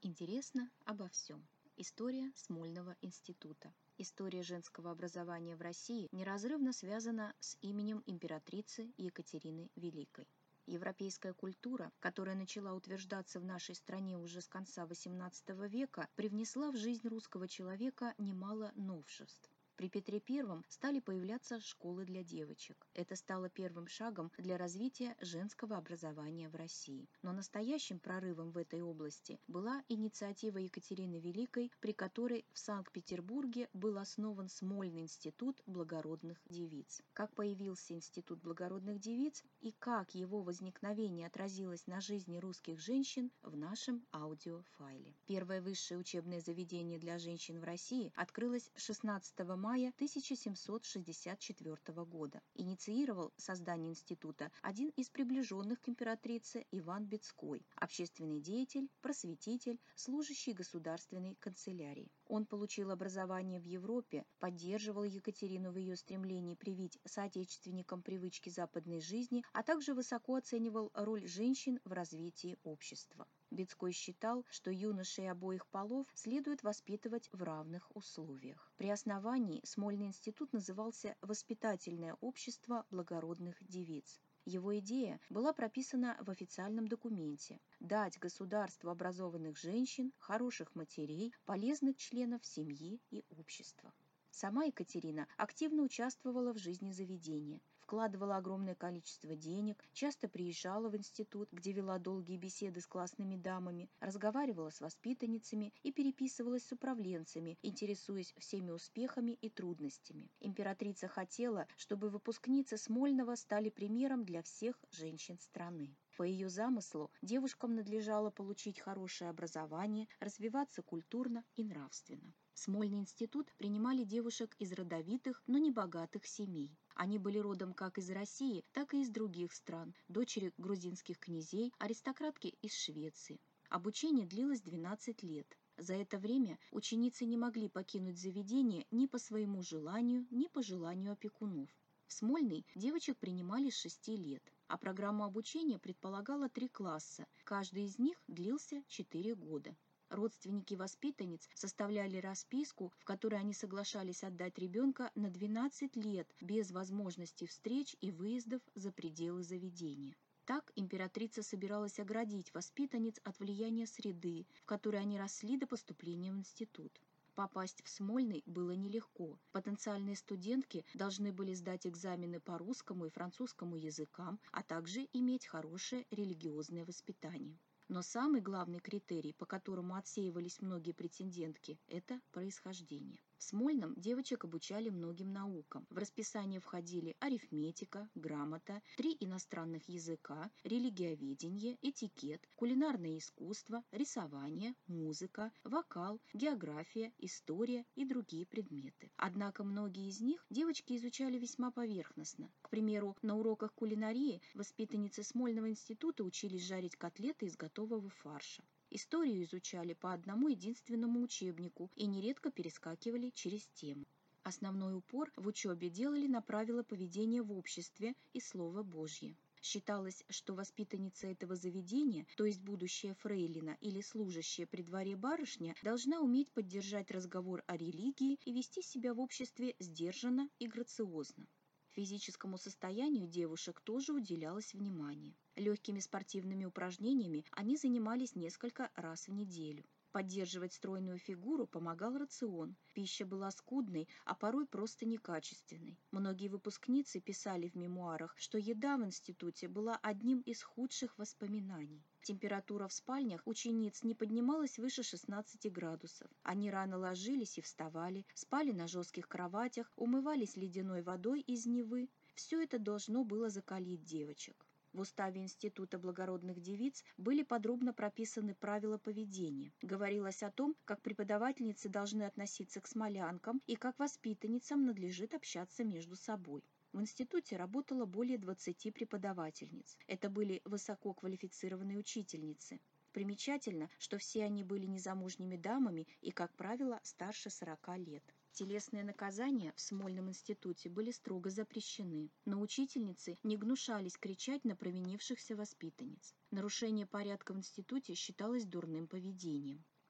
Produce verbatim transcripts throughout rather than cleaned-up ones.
Интересно обо всем. История Смольного института. История женского образования в России неразрывно связана с именем императрицы Екатерины Великой. Европейская культура, которая начала утверждаться в нашей стране уже с конца восемнадцатого века, привнесла в жизнь русского человека немало новшеств. При Петре Первом стали появляться школы для девочек. Это стало первым шагом для развития женского образования в России. Но настоящим прорывом в этой области была инициатива Екатерины Великой, при которой в Санкт-Петербурге был основан Смольный институт благородных девиц. Как появился институт благородных девиц и как его возникновение отразилось на жизни русских женщин, в нашем аудиофайле. Первое высшее учебное заведение для женщин в России открылось шестнадцатого мая тысяча семьсот шестьдесят четвёртого года. Инициировал создание института один из приближенных к императрице Иван Бецкой, общественный деятель, просветитель, служащий государственной канцелярии. Он получил образование в Европе, поддерживал Екатерину в ее стремлении привить соотечественникам привычки западной жизни, а также высоко оценивал роль женщин в развитии общества. Бецкой считал, что юношей обоих полов следует воспитывать в равных условиях. При основании Смольный институт назывался «Воспитательное общество благородных девиц». Его идея была прописана в официальном документе – дать государству образованных женщин, хороших матерей, полезных членов семьи и общества. Сама Екатерина активно участвовала в жизни заведения, вкладывала огромное количество денег, часто приезжала в институт, где вела долгие беседы с классными дамами, разговаривала с воспитанницами и переписывалась с управленцами, интересуясь всеми успехами и трудностями. Императрица хотела, чтобы выпускницы Смольного стали примером для всех женщин страны. По ее замыслу, девушкам надлежало получить хорошее образование, развиваться культурно и нравственно. В Смольный институт принимали девушек из родовитых, но не богатых семей. Они были родом как из России, так и из других стран, дочери грузинских князей, аристократки из Швеции. Обучение длилось двенадцать лет. За это время ученицы не могли покинуть заведение ни по своему желанию, ни по желанию опекунов. В Смольный девочек принимали с шести лет, а программа обучения предполагала три класса, каждый из них длился четыре года. Родственники воспитанниц составляли расписку, в которой они соглашались отдать ребенка на двенадцать лет без возможности встреч и выездов за пределы заведения. Так императрица собиралась оградить воспитанниц от влияния среды, в которой они росли до поступления в институт. Попасть в Смольный было нелегко. Потенциальные студентки должны были сдать экзамены по русскому и французскому языкам, а также иметь хорошее религиозное воспитание. Но самый главный критерий, по которому отсеивались многие претендентки, это происхождение. В Смольном девочек обучали многим наукам. В расписание входили арифметика, грамота, три иностранных языка, религиоведение, этикет, кулинарное искусство, рисование, музыка, вокал, география, история и другие предметы. Однако многие из них девочки изучали весьма поверхностно. К примеру, на уроках кулинарии воспитанницы Смольного института учились жарить котлеты из готового фарша. Историю изучали по одному единственному учебнику и нередко перескакивали через тему. Основной упор в учебе делали на правила поведения в обществе и Слово Божье. Считалось, что воспитанница этого заведения, то есть будущая фрейлина или служащая при дворе барышня, должна уметь поддержать разговор о религии и вести себя в обществе сдержанно и грациозно. Физическому состоянию девушек тоже уделялось внимание. Легкими спортивными упражнениями они занимались несколько раз в неделю. Поддерживать стройную фигуру помогал рацион. Пища была скудной, а порой просто некачественной. Многие выпускницы писали в мемуарах, что еда в институте была одним из худших воспоминаний. Температура в спальнях учениц не поднималась выше шестнадцати градусов. Они рано ложились и вставали, спали на жестких кроватях, умывались ледяной водой из Невы. Все это должно было закалить девочек. В уставе Института благородных девиц были подробно прописаны правила поведения. Говорилось о том, как преподавательницы должны относиться к смолянкам и как воспитанницам надлежит общаться между собой. В институте работало более двадцати преподавательниц. Это были высококвалифицированные учительницы. Примечательно, что все они были незамужними дамами и, как правило, старше сорока лет. Телесные наказания в Смольном институте были строго запрещены, но учительницы не гнушались кричать на провинившихся воспитанниц. Нарушение порядка в институте считалось дурным поведением.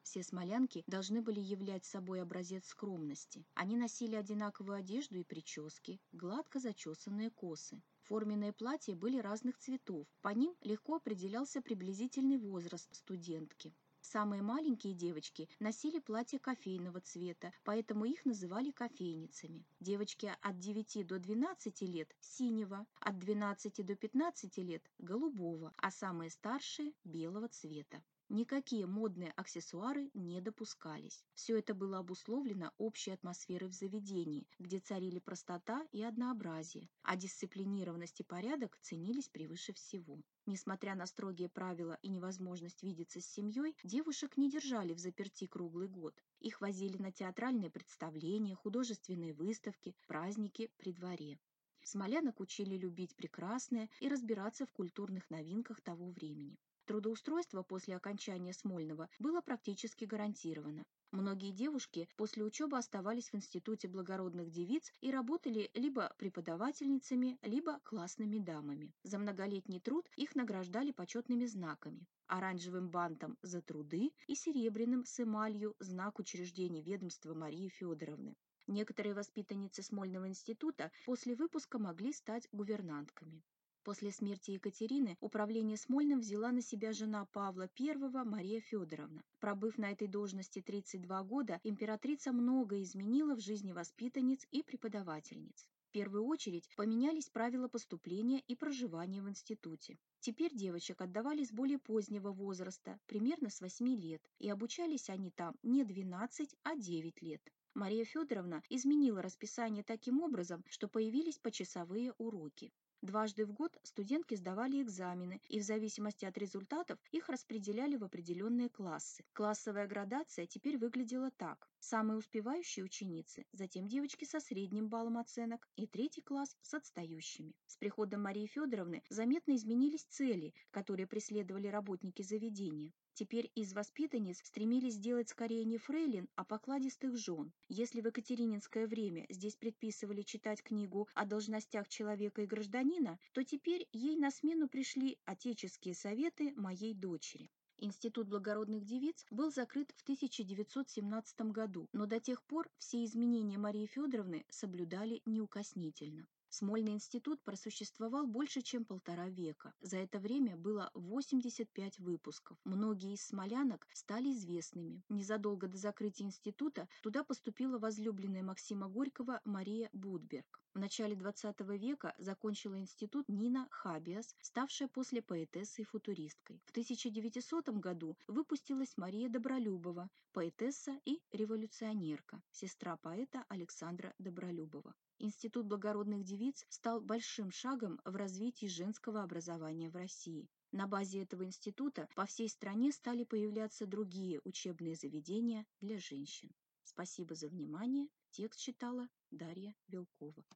Все смолянки должны были являть собой образец скромности. Они носили одинаковую одежду и прически, гладко зачесанные косы. Форменные платья были разных цветов, по ним легко определялся приблизительный возраст студентки. Самые маленькие девочки носили платья кофейного цвета, поэтому их называли кофейницами. Девочки от девяти до двенадцати лет – синего, от двенадцати до пятнадцати лет – голубого, а самые старшие – белого цвета. Никакие модные аксессуары не допускались. Все это было обусловлено общей атмосферой в заведении, где царили простота и однообразие, а дисциплинированность и порядок ценились превыше всего. Несмотря на строгие правила и невозможность видеться с семьей, девушек не держали в заперти круглый год. Их возили на театральные представления, художественные выставки, праздники при дворе. Смолянок учили любить прекрасное и разбираться в культурных новинках того времени. Трудоустройство после окончания Смольного было практически гарантировано. Многие девушки после учебы оставались в Институте благородных девиц и работали либо преподавательницами, либо классными дамами. За многолетний труд их награждали почетными знаками: оранжевым бантом за труды и серебряным с эмалью знак учреждения ведомства Марии Федоровны. Некоторые воспитанницы Смольного института после выпуска могли стать гувернантками. После смерти Екатерины управление Смольным взяла на себя жена Павла Первого Мария Федоровна. Пробыв на этой должности тридцать два года, императрица многое изменила в жизни воспитанниц и преподавательниц. В первую очередь поменялись правила поступления и проживания в институте. Теперь девочек отдавали с более позднего возраста, примерно с восьми лет, и обучались они там не двенадцать, а девять лет. Мария Федоровна изменила расписание таким образом, что появились почасовые уроки. Дважды в год студентки сдавали экзамены, и в зависимости от результатов их распределяли в определенные классы. Классовая градация теперь выглядела так: самые успевающие ученицы, затем девочки со средним баллом оценок и третий класс с отстающими. С приходом Марии Федоровны заметно изменились цели, которые преследовали работники заведения. Теперь из воспитанниц стремились сделать скорее не фрейлин, а покладистых жен. Если в екатерининское время здесь предписывали читать книгу о должностях человека и гражданина, то теперь ей на смену пришли отеческие советы моей дочери. Институт благородных девиц был закрыт в тысяча девятьсот семнадцатом году, но до тех пор все изменения Марии Федоровны соблюдали неукоснительно. Смольный институт просуществовал больше, чем полтора века. За это время было восемьдесят пять выпусков. Многие из смолянок стали известными. Незадолго до закрытия института туда поступила возлюбленная Максима Горького Мария Будберг. В начале двадцатого века закончила институт Нина Хабиас, ставшая после поэтессой и футуристкой. В тысяча девятисотом году выпустилась Мария Добролюбова, поэтесса и революционерка, сестра поэта Александра Добролюбова. Институт благородных девиц стал большим шагом в развитии женского образования в России. На базе этого института по всей стране стали появляться другие учебные заведения для женщин. Спасибо за внимание. Текст читала Дарья Вилкова.